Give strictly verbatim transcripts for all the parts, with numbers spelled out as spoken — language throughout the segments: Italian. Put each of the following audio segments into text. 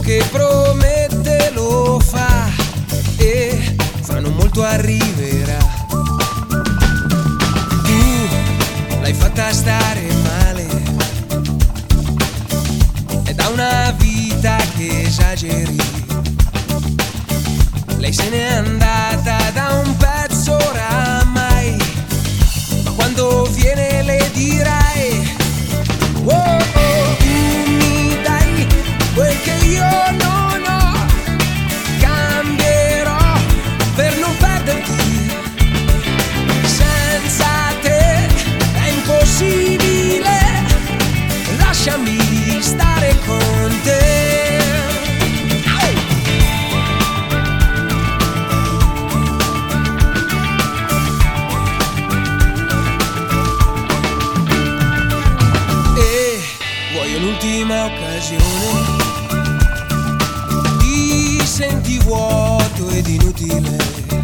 che promette lo fa e fra non molto arriverà. Tu l'hai fatta stare male, è da una vita che esageri. Lei se n'è andata da un pezzo oramai, ma quando viene le dirai: oh, oh, tu mi dai quel che io non ho, cambierò per non perderti. Senza te è impossibile, lasciami stare con te. L'ultima occasione, ti senti vuoto ed inutile,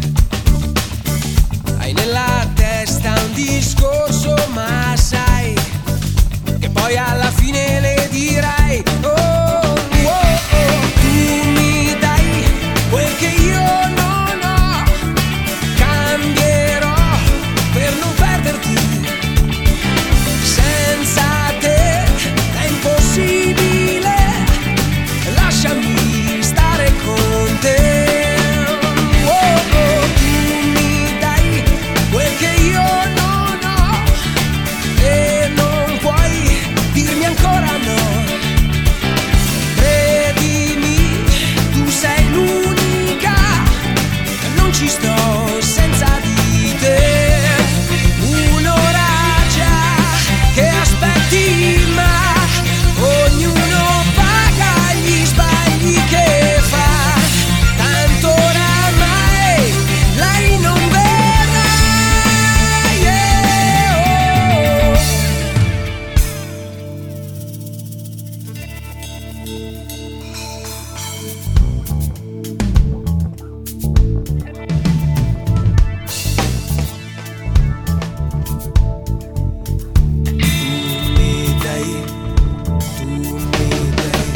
hai nella testa un discorso, ma sai che poi alla fine le dirai: oh, oh, oh, tu mi dai quel che io non ho, cambierò per non perderti. Senza possibile, lasciami stare con te. Oh, oh, tu mi dai quel che io non ho e non puoi dirmi ancora no. Credimi, tu sei l'unica, non ci sto senza di te. Un'ora già che aspetti, ma ognuno paga gli sbagli che fa, tanto oramai lei non verrà. Yeah, oh. Tu mi dai, tu mi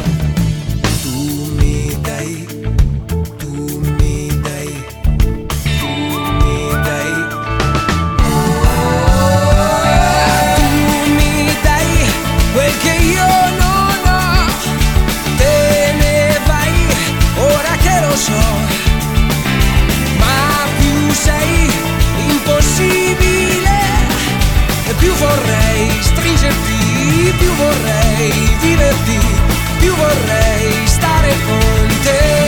dai, tu mi dai, tu mi dai, tu mi dai quel che io non ho, te ne vai ora che lo so, ma più sei impossibile e più vorrei stringerti, più vorrei viverti, più vorrei stare con te.